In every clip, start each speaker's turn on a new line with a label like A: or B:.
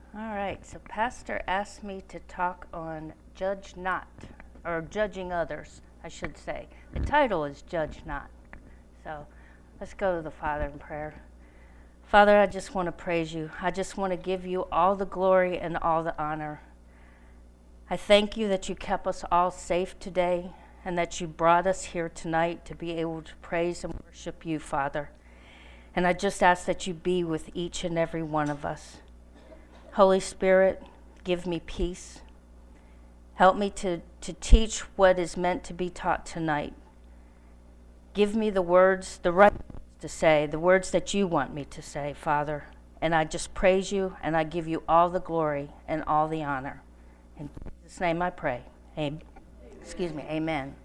A: All right, so Pastor asked me to talk on judge not, or judging others, I should say. The title is Judge Not. So let's go to the Father in prayer. Father, I just want to praise you. I just want to give you all the glory and all the honor. I thank you that you kept us all safe today and that you brought us here tonight to be able to praise and worship you, Father. And I just ask that you be with each and every one of us. Holy Spirit, give me peace. Help me to teach what is meant to be taught tonight. Give me the words, the right words to say, the words that you want me to say, Father. And I just praise you, and I give you all the glory and all the honor. In Jesus' name I pray. Amen.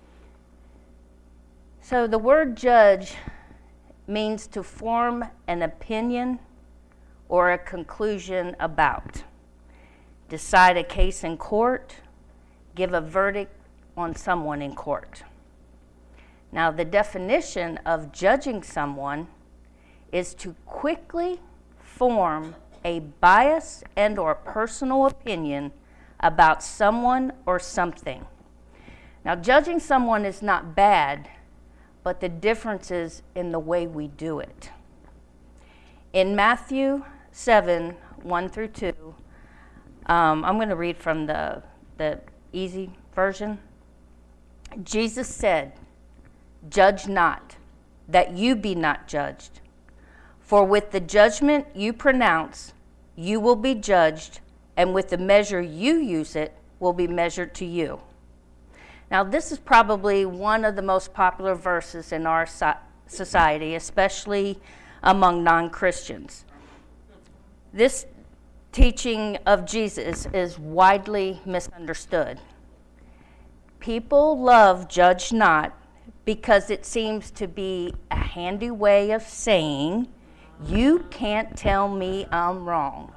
A: So the word judge means to form an opinion or a conclusion about, decide a case in court, give a verdict on someone in court. Now, the definition of judging someone is to quickly form a bias and or personal opinion about someone or something. Now, judging someone is not bad, but the difference is in the way we do it. In Matthew 7, 1 through 2, I'm going to read from the easy version. Jesus said, "Judge not, that you be not judged. For with the judgment you pronounce, you will be judged, and with the measure you use it will be measured to you." Now, this is probably one of the most popular verses in our society, especially among non-Christians. This teaching of Jesus is widely misunderstood. People love judge not because it seems to be a handy way of saying, you can't tell me I'm wrong.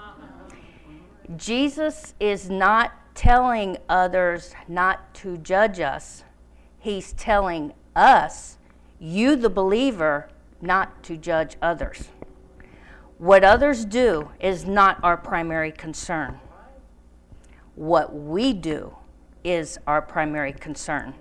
A: Jesus is not telling others not to judge us. He's telling us, you the believer, not to judge others. What others do is not our primary concern. What we do is our primary concern.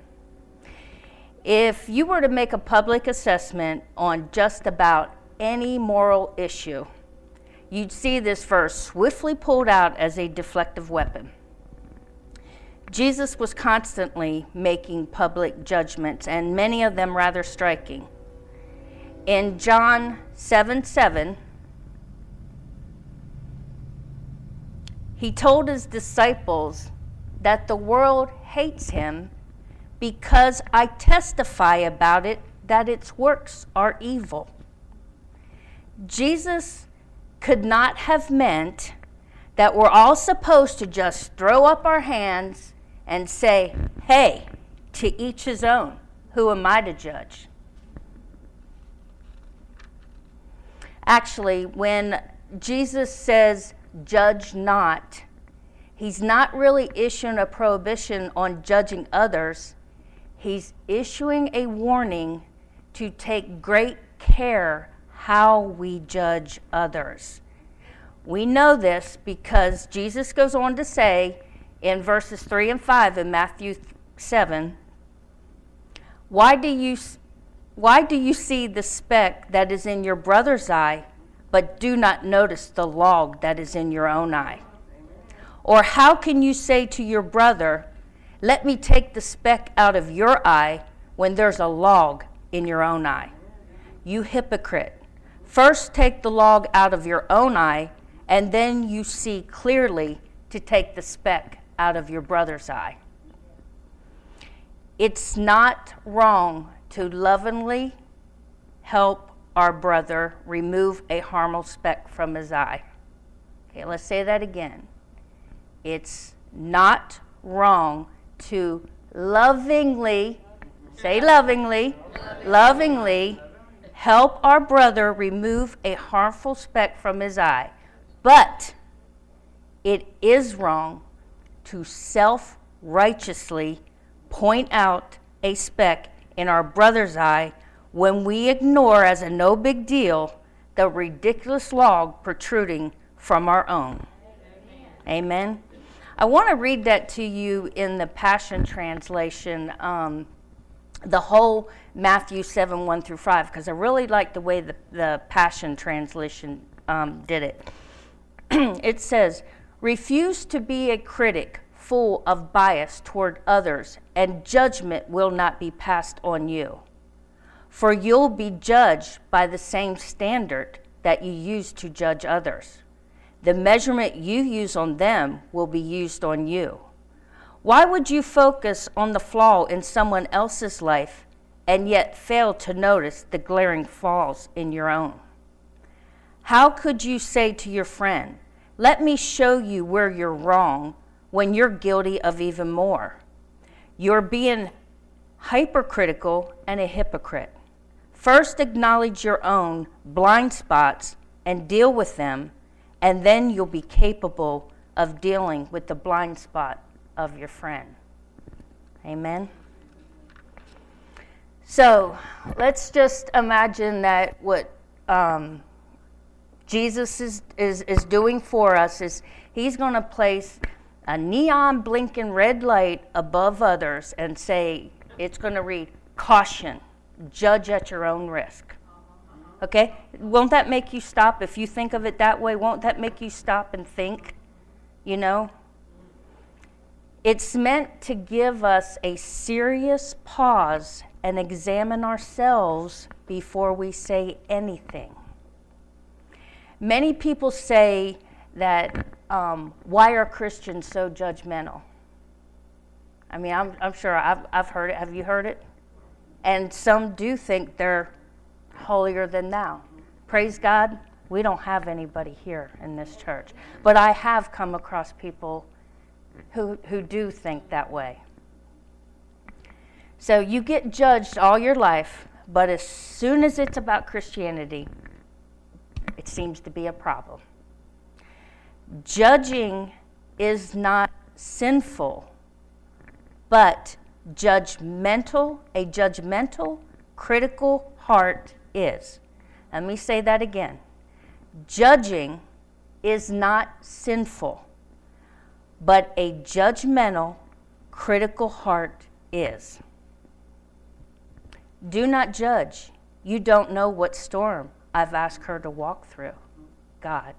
A: If you were to make a public assessment on just about any moral issue, you'd see this verse swiftly pulled out as a deflective weapon. Jesus was constantly making public judgments, and many of them rather striking. In John 7:7, he told his disciples that the world hates him because I testify about it that its works are evil. Jesus could not have meant that we're all supposed to just throw up our hands and say, hey, to each his own. Who am I to judge? Actually, when Jesus says, judge not, he's not really issuing a prohibition on judging others. He's issuing a warning to take great care how we judge others. We know this because Jesus goes on to say in verses 3 and 5 in Matthew 7, why do you see the speck that is in your brother's eye, but do not notice the log that is in your own eye? Or how can you say to your brother, let me take the speck out of your eye when there's a log in your own eye? You hypocrite. First take the log out of your own eye, and then you see clearly to take the speck out of your brother's eye. It's not wrong to lovingly help our brother remove a harmful speck from his eye. Okay, let's say that again. It's not wrong to lovingly, say lovingly help our brother remove a harmful speck from his eye. But it is wrong to self-righteously point out a speck in our brother's eye when we ignore as a no big deal the ridiculous log protruding from our own. Amen. I want to read that to you in the Passion Translation, the whole Matthew 7, 1 through 5, because I really like the way the Passion Translation did it. It says, refuse to be a critic full of bias toward others, and judgment will not be passed on you. For you'll be judged by the same standard that you use to judge others. The measurement you use on them will be used on you. Why would you focus on the flaw in someone else's life and yet fail to notice the glaring flaws in your own? How could you say to your friend, let me show you where you're wrong, when you're guilty of even more? You're being hypercritical and a hypocrite. First, acknowledge your own blind spots and deal with them, and then you'll be capable of dealing with the blind spot of your friend. Amen? So, let's just imagine that what Jesus is doing for us is he's going to place a neon blinking red light above others and say, it's going to read, caution, judge at your own risk. Okay? Won't that make you stop? If you think of it that way, won't that make you stop and think? You know? It's meant to give us a serious pause and examine ourselves before we say anything. Many people say that, why are Christians so judgmental? I mean, I'm sure I've heard it. Have you heard it? And some do think they're holier than thou. Praise God, we don't have anybody here in this church. But I have come across people who do think that way. So you get judged all your life, but as soon as it's about Christianity, it seems to be a problem. Judging is not sinful, but a judgmental, critical heart is. Let me say that again. Judging is not sinful, but a judgmental, critical heart is. Do not judge. You don't know what storm I've asked her to walk through. God.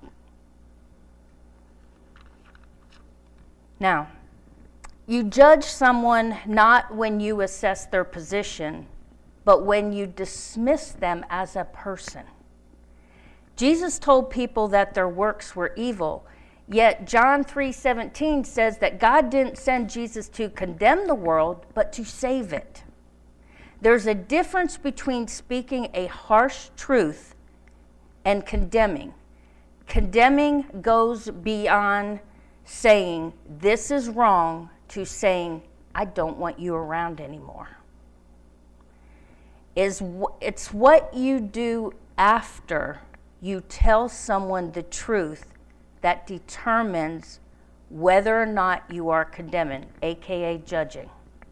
A: Now, you judge someone not when you assess their position, but when you dismiss them as a person. Jesus told people that their works were evil, yet John 3:17 says that God didn't send Jesus to condemn the world, but to save it. There's a difference between speaking a harsh truth and condemning. Condemning goes beyond saying, this is wrong, to saying, I don't want you around anymore. It's what you do after you tell someone the truth that determines whether or not you are condemning, aka judging.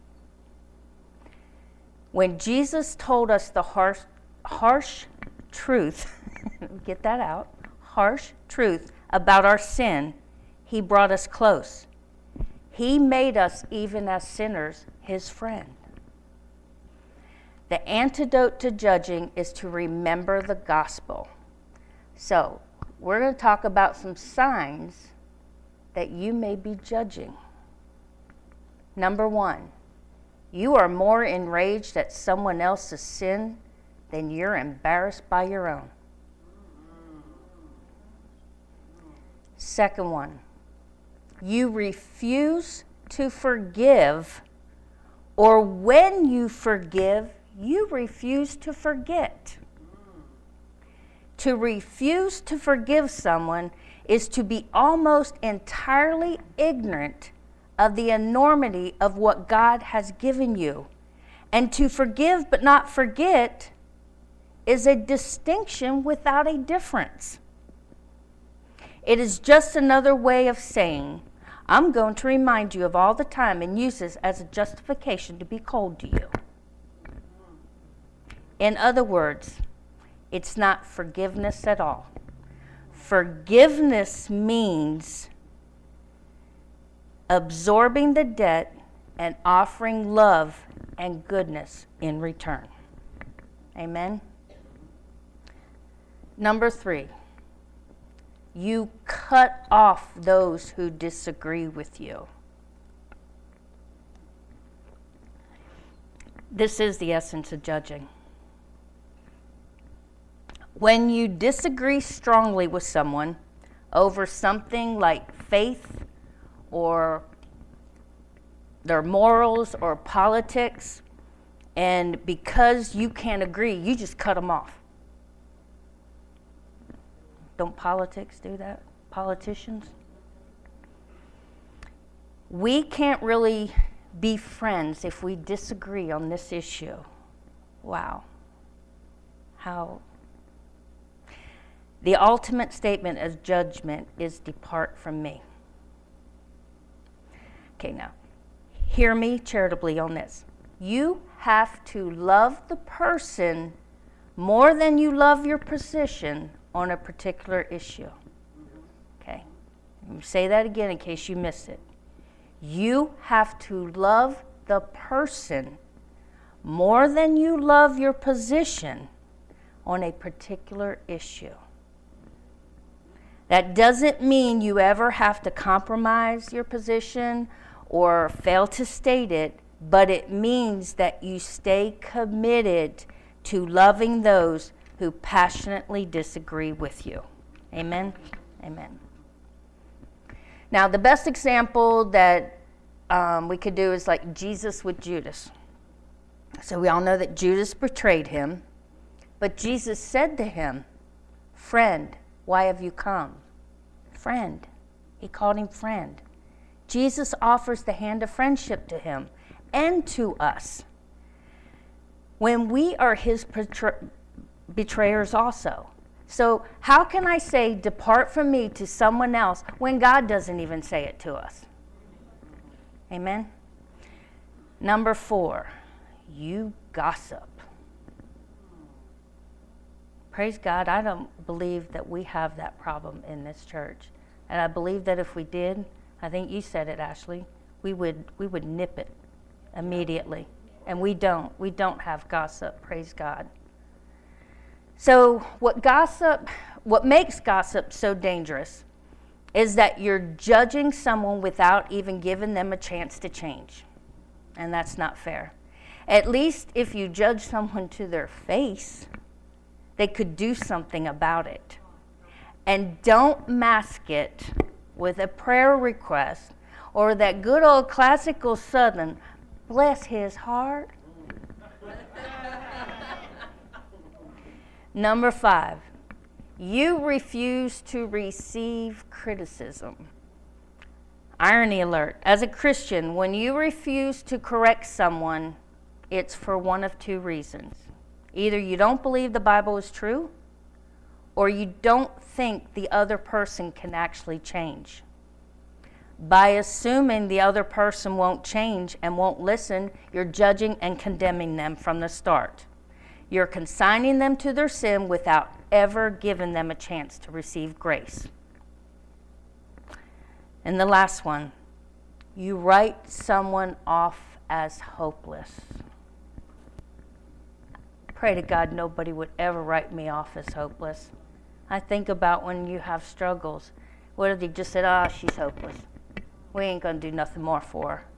A: When Jesus told us the harsh truth, get that out, harsh truth about our sin, he brought us close. He made us, even as sinners, his friend. The antidote to judging is to remember the gospel. So, we're going to talk about some signs that you may be judging. Number 1, you are more enraged at someone else's sin than you're embarrassed by your own. Second one, you refuse to forgive, or when you forgive, you refuse to forget. To refuse to forgive someone is to be almost entirely ignorant of the enormity of what God has given you. And to forgive but not forget is a distinction without a difference. It is just another way of saying, I'm going to remind you of all the time and use this as a justification to be cold to you. In other words, it's not forgiveness at all. Forgiveness means absorbing the debt and offering love and goodness in return. Amen? Number 3, you cut off those who disagree with you. This is the essence of judging. When you disagree strongly with someone over something like faith or their morals or politics, and because you can't agree, you just cut them off. Don't politics do that? Politicians? We can't really be friends if we disagree on this issue. Wow. How? The ultimate statement of judgment is depart from me. Okay, now, hear me charitably on this. You have to love the person more than you love your position on a particular issue. Okay, let me say that again in case you missed it. You have to love the person more than you love your position on a particular issue. That doesn't mean you ever have to compromise your position or fail to state it, but it means that you stay committed to loving those who passionately disagree with you. Amen? Amen. Now, the best example that we could do is like Jesus with Judas. So we all know that Judas betrayed him, but Jesus said to him, "Friend, why have you come?" Friend. He called him friend. Jesus offers the hand of friendship to him and to us when we are his betrayers also. So how can I say, depart from me to someone else when God doesn't even say it to us? Amen? Number 4, you gossip. Praise God, I don't believe that we have that problem in this church. And I believe that if we did, I think you said it, Ashley, we would nip it immediately. And we don't. We don't have gossip, praise God. So what makes gossip so dangerous is that you're judging someone without even giving them a chance to change. And that's not fair. At least if you judge someone to their face, they could do something about it. And don't mask it with a prayer request or that good old classical Southern, bless his heart. Number 5, you refuse to receive criticism. Irony alert. As a Christian, when you refuse to correct someone, it's for one of 2 reasons. Either you don't believe the Bible is true, or you don't think the other person can actually change. By assuming the other person won't change and won't listen, you're judging and condemning them from the start. You're consigning them to their sin without ever giving them a chance to receive grace. And the last one, you write someone off as hopeless. Pray to God nobody would ever write me off as hopeless. I think about when you have struggles. What if they just said, she's hopeless. We ain't going to do nothing more for her.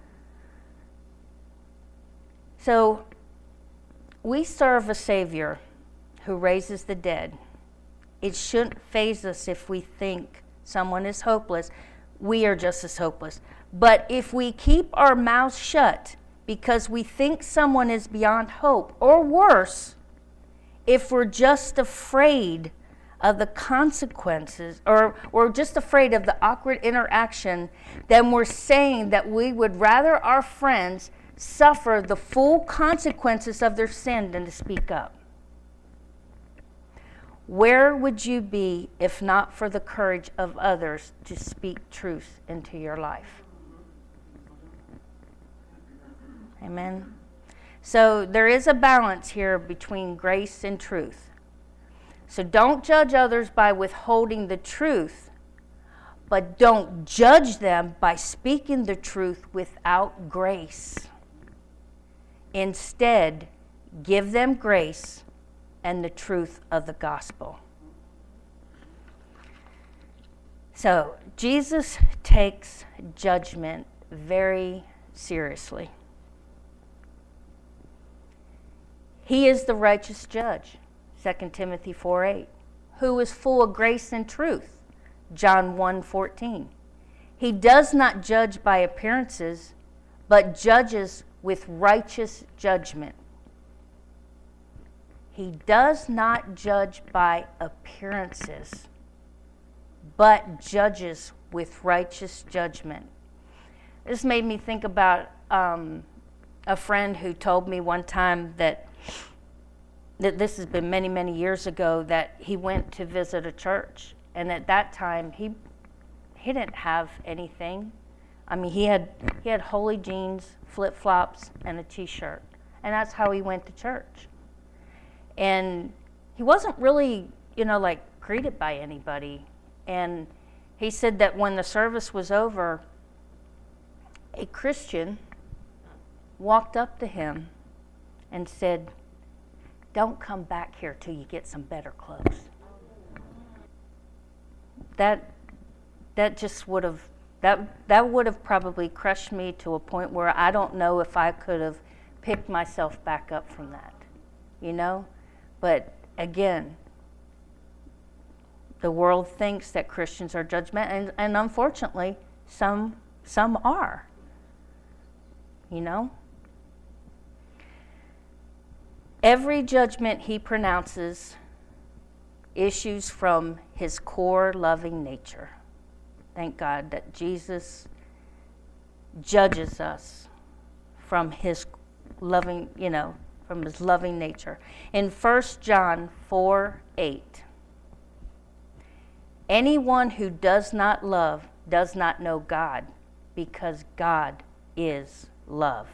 A: So, we serve a Savior who raises the dead. It shouldn't faze us if we think someone is hopeless. We are just as hopeless. But if we keep our mouths shut because we think someone is beyond hope, or worse, if we're just afraid of the consequences, or we're just afraid of the awkward interaction, then we're saying that we would rather our friends suffer the full consequences of their sin than to speak up. Where would you be if not for the courage of others to speak truth into your life? Amen. So there is a balance here between grace and truth. So don't judge others by withholding the truth, but don't judge them by speaking the truth without grace. Instead, give them grace and the truth of the gospel. So, Jesus takes judgment very seriously. He is the righteous judge, 2 Timothy 4:8, who is full of grace and truth, John 1:14. He does not judge by appearances, but judges with righteous judgment. He does not judge by appearances, but judges with righteous judgment. This made me think about a friend who told me one time that this has been many, many years ago, that he went to visit a church. And at that time, he didn't have anything. I mean, he had holy jeans, flip-flops, and a T-shirt. And that's how he went to church. And he wasn't really, greeted by anybody. And he said that when the service was over, a Christian walked up to him and said, "Don't come back here till you get some better clothes." That just would have probably crushed me to a point where I don't know if I could have picked myself back up from that, But again, the world thinks that Christians are judgmental, and unfortunately, some are. Every judgment he pronounces issues from his core loving nature. Thank God that Jesus judges us from his loving, from his loving nature. In 1 John 4:8, anyone who does not love does not know God, because God is love.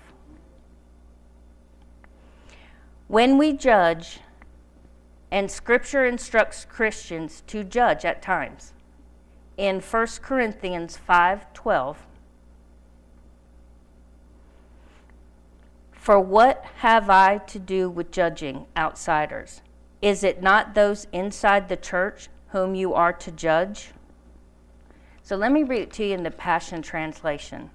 A: When we judge, and Scripture instructs Christians to judge at times, in 1 Corinthians 5:12, "For what have I to do with judging outsiders? Is it not those inside the church whom you are to judge?" So let me read it to you in the Passion Translation.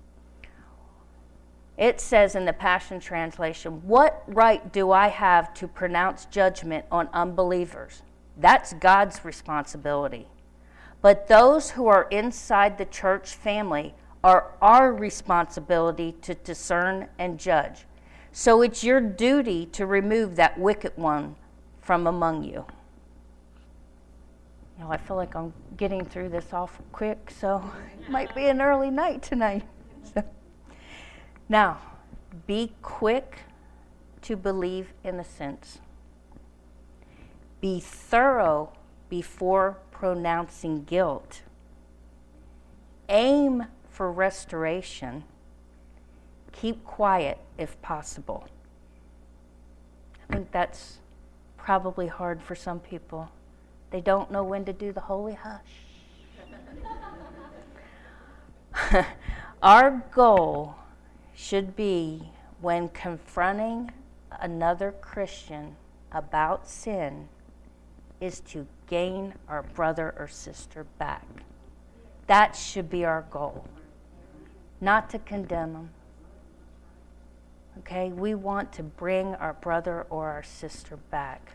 A: It says in the Passion Translation, "What right do I have to pronounce judgment on unbelievers? That's God's responsibility. But those who are inside the church family are our responsibility to discern and judge. So it's your duty to remove that wicked one from among you." I feel like I'm getting through this awful quick, so it might be an early night tonight. Now, be quick to believe innocence. Be thorough before pronouncing guilt. Aim for restoration. Keep quiet if possible. I think that's probably hard for some people. They don't know when to do the holy hush. Our goal should be, when confronting another Christian about sin, is to gain our brother or sister back. That should be our goal, not to condemn them. Okay, we want to bring our brother or our sister back.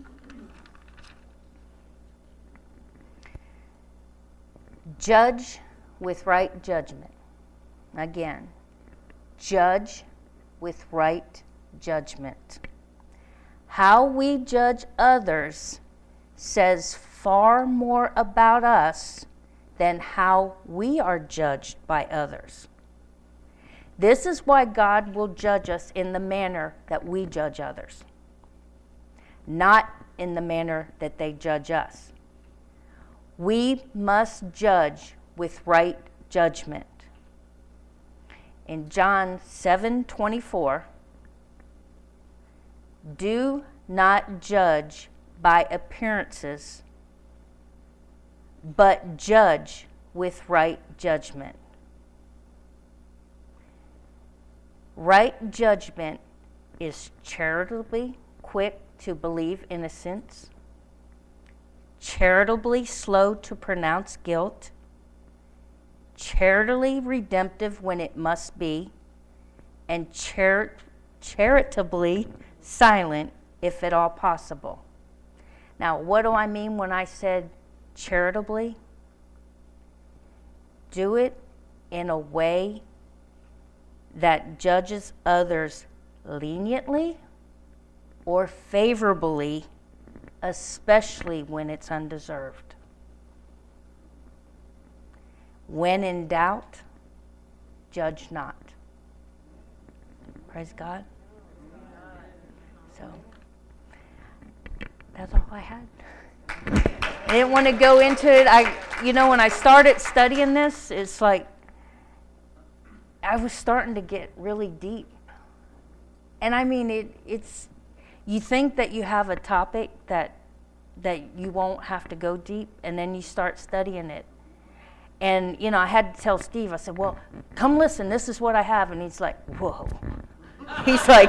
A: Judge with right judgment. Again, judge with right judgment. How we judge others says far more about us than how we are judged by others. This is why God will judge us in the manner that we judge others, not in the manner that they judge us. We must judge with right judgment. In John 7:24, "Do not judge by appearances, but judge with right judgment. Right judgment is charitably quick to believe innocence, charitably slow to pronounce guilt, charitably redemptive when it must be, and charitably silent if at all possible. Now, what do I mean when I said charitably? Do it in a way that judges others leniently or favorably, especially when it's undeserved. When in doubt, judge not. Praise God. So, that's all I had. I didn't want to go into it. When I started studying this, it's like I was starting to get really deep. And I mean, it's you think that you have a topic that you won't have to go deep, and then you start studying it. And, I had to tell Steve, I said, well, come listen, this is what I have. And he's like, whoa. He's like,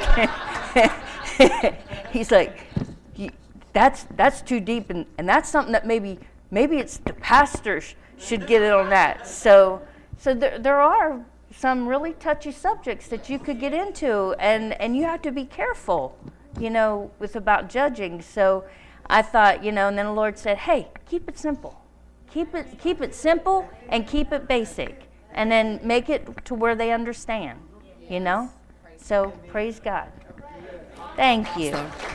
A: that's too deep, and that's something that maybe it's the pastors should get it on that. So there are some really touchy subjects that you could get into, and you have to be careful, with about judging. So I thought, and then the Lord said, hey, keep it simple. Keep it simple and keep it basic, and then make it to where they understand, So praise God. Thank you.